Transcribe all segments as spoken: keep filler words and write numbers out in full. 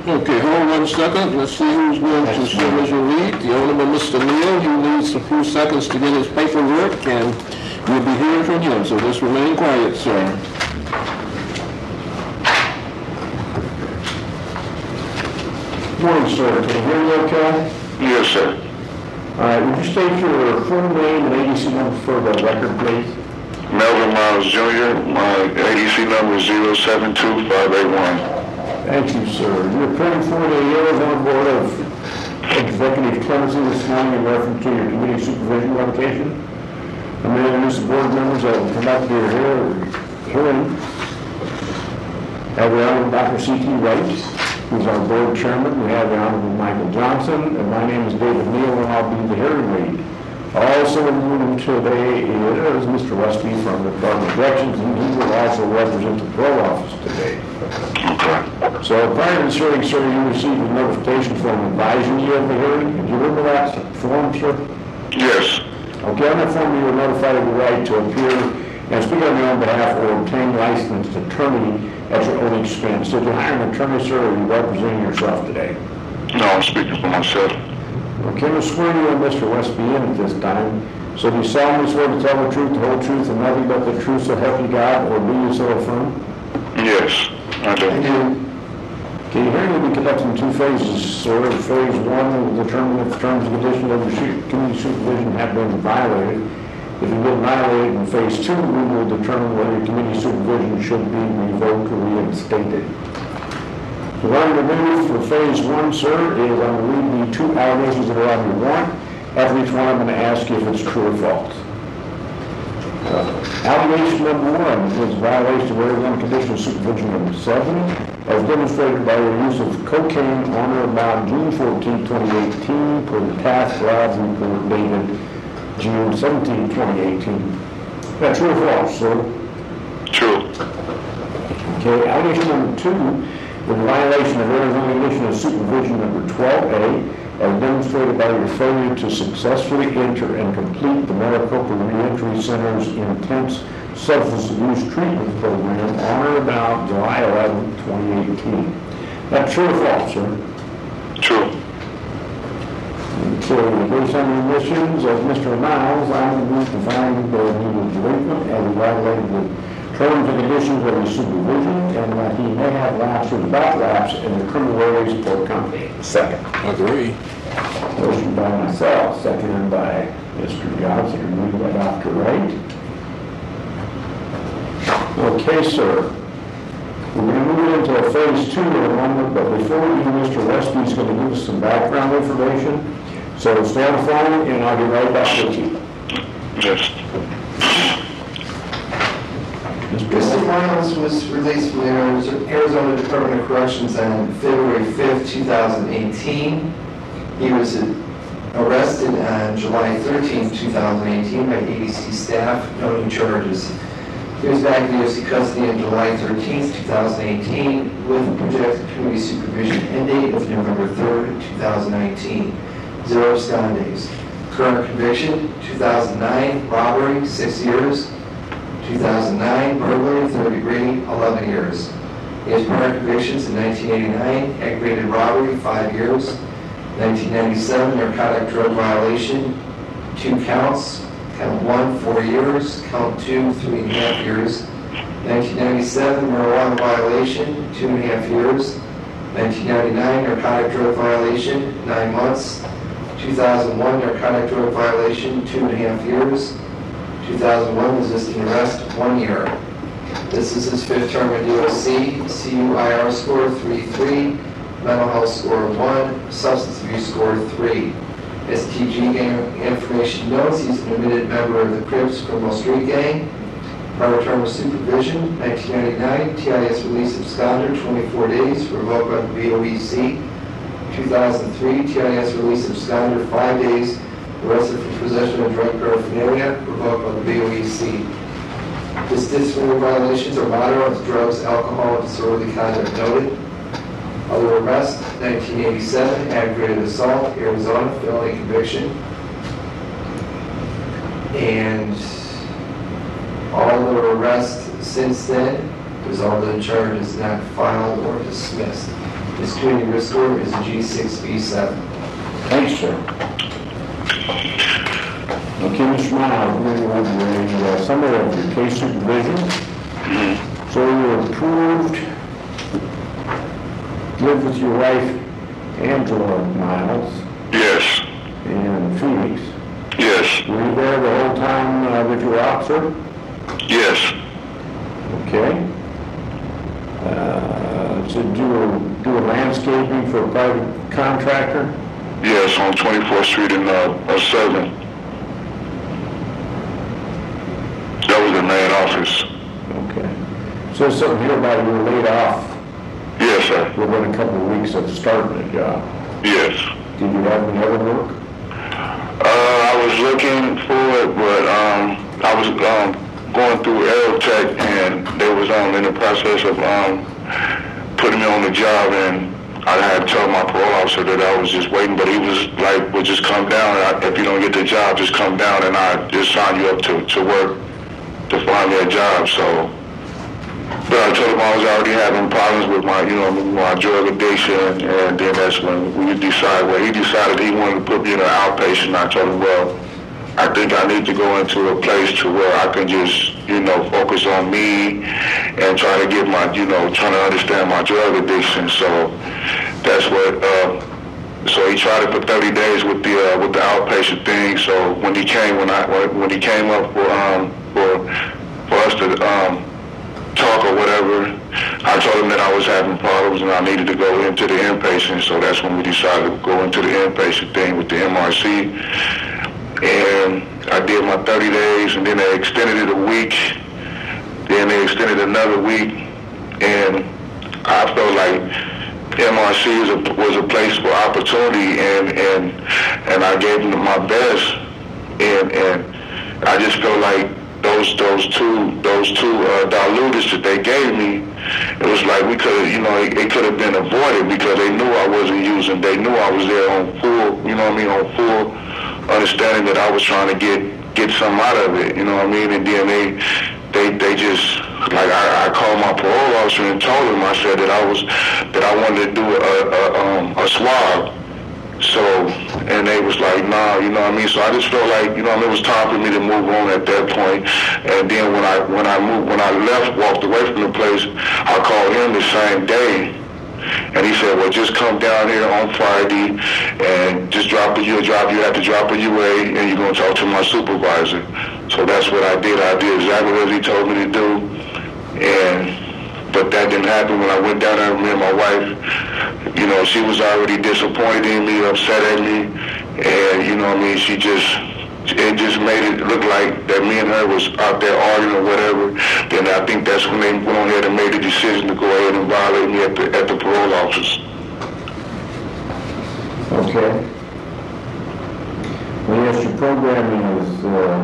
Okay, hold on one second. Let's see who's going to serve as your lead. The Honorable Mister Neal, he needs a few seconds to get his paperwork, and we'll be hearing from him, so just remain quiet, sir. Morning, sir. Can you hear me okay? Yes, sir. All right, would you state your full name and A D C number for the record, please? Melvin Miles Junior My A D C number is zero seven two five eight one. Thank you, sir. You're appearing for the Arizona Board of Executive Clemency this morning in reference to your committee supervision revocation. I'm going to introduce the board members that will conduct your hearing. Have the Honorable Doctor C T Wright, who's our board chairman. We have the Honorable Michael Johnson, and my name is David Neal, and I'll be the hearing lead. Also in the room today is Mister Westby from the Department of Corrections, and he will also represent the parole office today. Okay. So prior to this hearing, sir, you received a notification form advising you of the hearing. Did you remember that form, sir? Yes. Okay, on that form you were notified of the right to appear and speak on your own behalf or obtain licensed attorney at your own expense. Did you hire an attorney, sir, or are you representing yourself today? No, I'm speaking for myself. Okay, we'll swear you and Mister Westby in at this time. So do you solemnly swear to tell the truth, the whole truth, and nothing but the truth, so help you God, or do you so affirm? Yes, I do. Okay, your hearing will be conducted in two phases, sir. Phase one will determine if the terms and conditions of your community supervision have been violated. If you've been violated in phase two, we will determine whether your community supervision should be revoked or reinstated. So what I'm going to do for phase one, sir, is I'm going to read the two allegations that are on your warrant. After each one, I'm going to ask you if it's true or false. Uh, allegation number one is violation of Arizona Conditional Supervision number seven, as demonstrated by your use of cocaine on or about June fourteenth, twenty eighteen, per the task labs report dated June seventeenth, twenty eighteen. Is that true or false, sir? True. Okay, allegation number two, the violation of Arizona Conditional Supervision number twelve A, as demonstrated by your failure to successfully enter and complete the Maricopa Reentry Center's intense substance abuse treatment program on or about July eleventh, twenty eighteen. That's true or false, sir? True. So, based on the admissions of Mister Miles, I am going to find that he was delinquent and violated the terms and conditions of his supervision, and that he may have lapsed or about lapse in the criminal areas support company. Second. Agree. Motion by myself, seconded by Mister Johnson, and moved by Doctor Wright. Okay, sir. We're going to move into phase two in a moment, but before we do, Mister Westby's going to give us some background information. So stay on the phone, and I'll be right back with you. Yes. Mister Miles was released from the Arizona Department of Corrections on February fifth, two thousand eighteen. He was arrested on July thirteenth, two thousand eighteen by A D C staff, no new charges. He was back in U S C custody on July thirteenth, two thousand eighteen with a projected community supervision end date of November third, two thousand nineteen. Zero abscondes. Current conviction, two thousand nine, robbery, six years. two thousand nine, burglary, third degree, eleven years. He has prior convictions in nineteen eighty-nine, aggravated robbery, five years. nineteen ninety-seven, narcotic drug violation, two counts. Count one, four years. Count two, three and a half years. nineteen ninety-seven, marijuana violation, two and a half years. nineteen ninety-nine, narcotic drug violation, nine months. two thousand one, narcotic drug violation, two and a half years. two thousand one, resisting arrest, one year. This is his fifth term at U S C, C U I R score three three, mental health score one, substance abuse score three. S T G gang information notes, he's an admitted member of the Crips Criminal Street Gang. Prior term of supervision, nineteen ninety-nine, T I S release absconder, twenty-four days, revoked by the B O E C. two thousand three, T I S release absconder, five days, arrested for possession of drug paraphernalia, revoked by the B O E C. His disciplinary violations are moderate with drugs, alcohol, and disorderly conduct noted. Other arrest, nineteen eighty-seven, aggravated assault, Arizona, felony conviction. And all other arrests since then, resulted in charges not filed or dismissed. His community risk score is a G six B seven. Thanks, sir. Okay, Mister Miles, we're going to have a summary of your case supervision. So you're approved, live with your wife, Angela Miles, Yes. in Phoenix. Yes. Were you there the whole time uh, that you were out, sir? Yes. Okay. Uh, so do a, do a landscaping for a private contractor? Yes, on twenty-fourth Street in uh, uh, Southern. That was the main office. Okay. So something here about you were laid off Yes, sir. within a couple of weeks of starting the job. Yes. Did you have any other work? Uh, I was looking for it, but um, I was um, going through Aerotech, and they was um, in the process of um, putting me on the job, and I had told my parole officer that I was just waiting, but he was like, well, just come down. And I, if you don't get the job, just come down, and I just sign you up to, to work to find me a job. So, but I told him I was already having problems with my, you know, my drug addiction, and then that's when we decided, well, he decided he wanted to put me in an outpatient. I told him, well, I think I need to go into a place to where I can just, you know, focus on me and try to get my, you know, trying to understand my drug addiction. So that's what, uh, so he tried it for thirty days with the, uh, with the outpatient thing. So when he came, when I, when he came up for, um, for, for us to, um, talk or whatever, I told him that I was having problems and I needed to go into the inpatient. So that's when we decided to go into the inpatient thing with the M R C. And I did my thirty days, and then they extended it a week. Then they extended another week, and I felt like M R C is a, was a place for opportunity, and and and I gave them my best, and and I just felt like those those two those two uh, dilutants that they gave me, it was like we could, you know, it, it could have been avoided because they knew I wasn't using. They knew I was there on full, you know what I mean, on full understanding that I was trying to get get some out of it, you know what I mean. And then they they they just like I, I called my parole officer and told him, I said that I was that I wanted to do a a, um, a swab. So, and they was like, nah, you know what I mean? So I just felt like, you know, it was time for me to move on at that point. And then when I when I moved, when I left, walked away from the place, I called him the same day. And he said, well, just come down here on Friday and just drop a U A. Drop, you have to drop a U A, and you're going to talk to my supervisor. So that's what I did. I did exactly what he told me to do. And but that didn't happen. When I went down there, me and my wife, you know, she was already disappointed in me, upset at me, and, you know what I mean, she just, it just made it look like that me and her was out there arguing or whatever. Then I think that's when they went on ahead and made the decision to go ahead and violate me at the, at the parole office. Okay. Well, yes, your programming is, uh,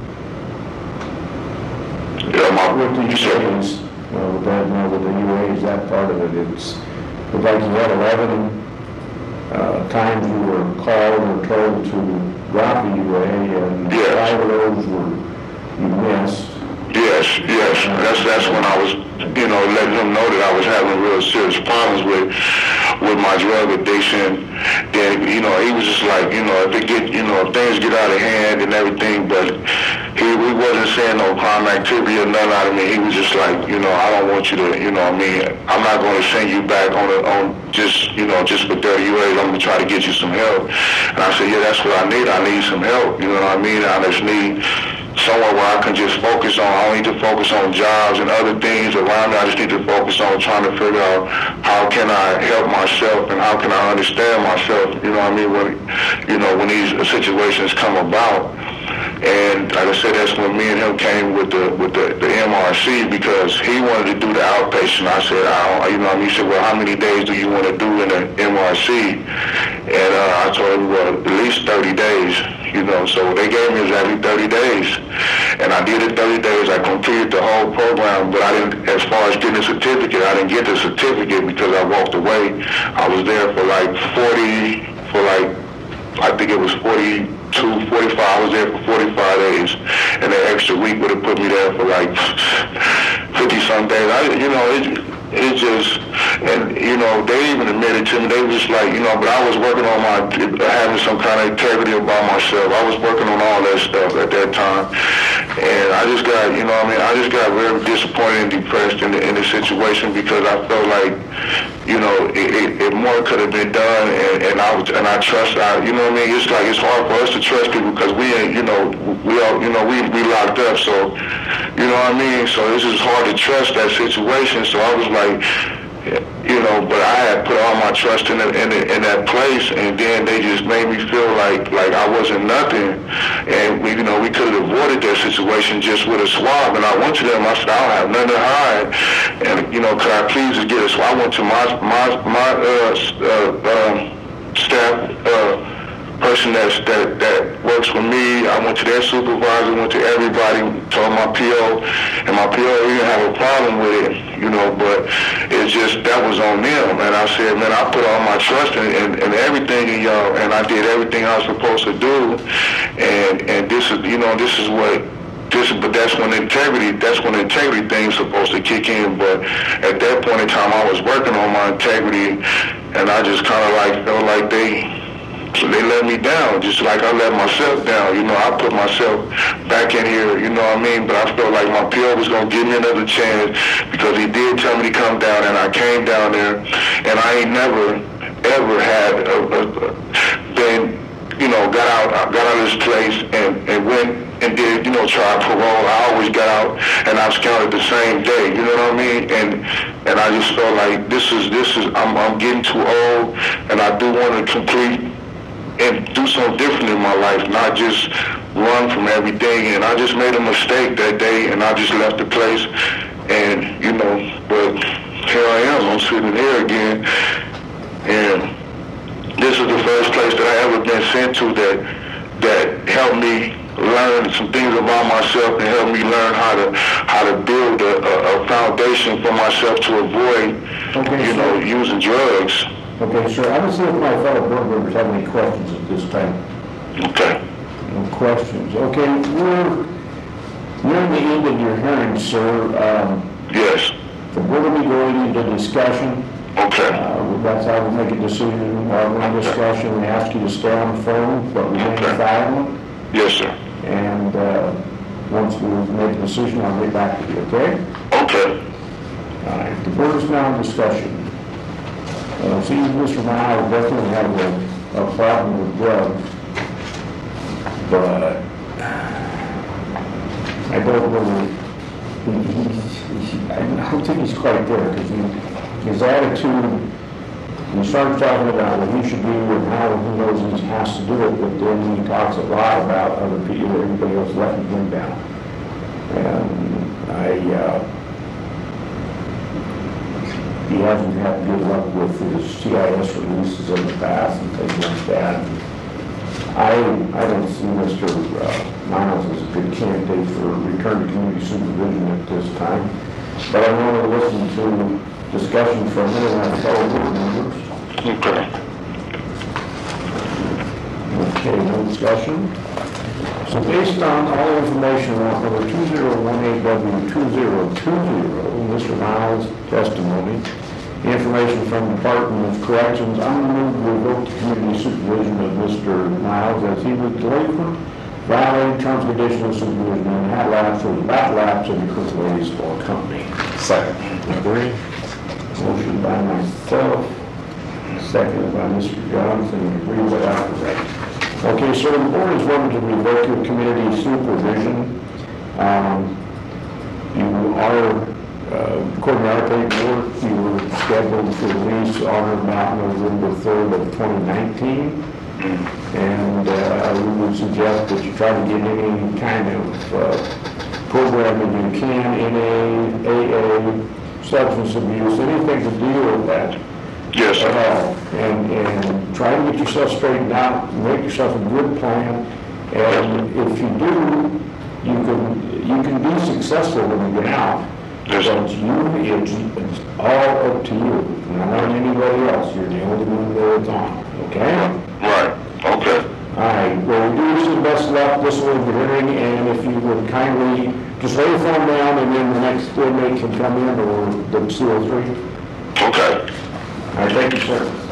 Yeah, my, with the you said, U As, uh, with that, you know, with the U A, is that part of it? It's, it's like you had eleven uh, times you were called or told to drop the U A, and Yes. five of those were, you missed. yes, yes. That's that's when I was, you know, letting him know that I was having real serious problems with with my drug addiction. Then, you know, he was just like, you know, if it get, you know, if things get out of hand and everything, but he, he wasn't saying no crime activity or nothing out of me. He was just like, you know, I don't want you to, you know what I mean, I'm not going to send you back on a, on just, you know, just for thirty U As. I'm going to try to get you some help. And I said, yeah, that's what I need. I need some help. You know what I mean? I just need somewhere where I can just focus on. I don't need to focus on jobs and other things around me. I just need to focus on trying to figure out how can I help myself and how can I understand myself, you know what I mean, when, you know, when these situations come about. And like I said, that's when me and him came with the with the, the M R C, because he wanted to do the outpatient. I said, I don't, you know what I mean? He said, well, how many days do you want to do in the M R C? And uh, I told him, well, at least thirty days, you know. So they gave me exactly thirty days. And I did it thirty days. I completed the whole program, but I didn't, as far as getting a certificate, I didn't get the certificate because I walked away. I was there for like forty, for like, I think it was forty-two, forty-five. I was there for forty-five days, and that extra week would have put me there for like fifty some days. I, you know, it, it just, and you know, they even admitted to me, they was like, you know, but I was working on my, having some kind of integrity about myself. I was working on all that stuff at that time. And I just got, you know what I mean, I just got very disappointed and depressed in the, in the situation because I felt like, you know, it, it, it more could have been done, and, and I was, and I trust, I, you know what I mean, it's like, it's hard for us to trust people because we ain't, you know, we all, you know, we, we locked up, so, you know what I mean, so it's just hard to trust that situation, so I was like, you know, but I had put all my trust in, the, in, the, in that place, and then they just made me feel like like I wasn't nothing, and we, you know, we could have avoided that situation just with a swab. And I went to them, I said, I don't have nothing to hide, and you know, could I please just get a swab? I went to my my my uh, uh, um, staff. Uh, person that's, that that works for me. I went to their supervisor, went to everybody, told my P O, and my P O didn't have a problem with it, you know, but it's just, that was on them. And I said, man, I put all my trust in, in, in everything in y'all, and I did everything I was supposed to do, and and this is, you know, this is what, this, but that's when integrity, that's when the integrity thing's supposed to kick in. But at that point in time, I was working on my integrity, and I just kind of like felt like they, so they let me down, just like I let myself down. You know, I put myself back in here, you know what I mean? But I felt like my P O was going to give me another chance because he did tell me to come down, and I came down there, and I ain't never, ever had a, a, a, been, you know, got out, got out of this place and, and went and did, you know, try parole. I always got out and I was counted the same day, you know what I mean? And and I just felt like this is, this is, I'm, I'm getting too old, and I do want to complete and do something different in my life, not just run from everything. And I just made a mistake that day, and I just left the place. And, you know, but here I am, I'm sitting here again. And this is the first place that I ever been sent to that that helped me learn some things about myself and helped me learn how to how to build a, a, a foundation for myself to avoid, okay, you know, using drugs. Okay, sir, I don't see if my fellow board members have any questions at this time. Okay. No questions. Okay, we're nearing the end of your hearing, sir. Um, yes. We're going to be going into discussion. Okay. Uh, that's how we make a decision. While we're in discussion, we ask you to stay on the phone, but we make okay. silent. Yes, sir. And uh, once we make a decision, I'll get back to you, okay? Okay. All right, the board is now in discussion. Uh, see, Mister Miles definitely have a, a problem with drugs, but I don't really, he, he, he, I don't think he's quite there, because he, his attitude, he starts talking about what he should do and how he knows he has to do it, but then he talks a lot about other people, everybody else letting him down. And I, uh, he hasn't had good luck with his T I S releases in the past and things like that. I I don't see Mister Uh, Miles as a good candidate for return to community supervision at this time. But I want to listen to discussion from any of my fellow board members. Okay. Okay, no discussion. So based on all information on number two zero one eight W two zero two zero, Mister Miles' testimony, the information from the Department of Corrections, I'm going to revoke the community supervision of Mister Miles as he was delinquent, violating terms and conditions of supervision, and had lapse or about lapse in the Cook Ladies Law Company. Second. Agree? Motion by myself, seconded by Mister Johnson, agree without correction. Okay, so the board is voting to revoke your community supervision. Um, you are, uh, according to our paperwork, you were scheduled for release on or about November third of twenty nineteen. And uh, we would suggest that you try to get any kind of uh, program that you can, N A, A A, substance abuse, anything to deal with that. Yes, sir. Uh, and, and try to get yourself straightened out, make yourself a good plan, and if you do, you can you can be successful when you get out. Yes, but you, it's, it's all up to you, not on anybody else. You're the only one that it's on, okay? Right, okay. All right, well, we do wish you the best of luck. up this one in the hearing, and if you would kindly just lay your phone down, and then the next inmate can come in, or the C O three. Okay. All right, thank you, sir.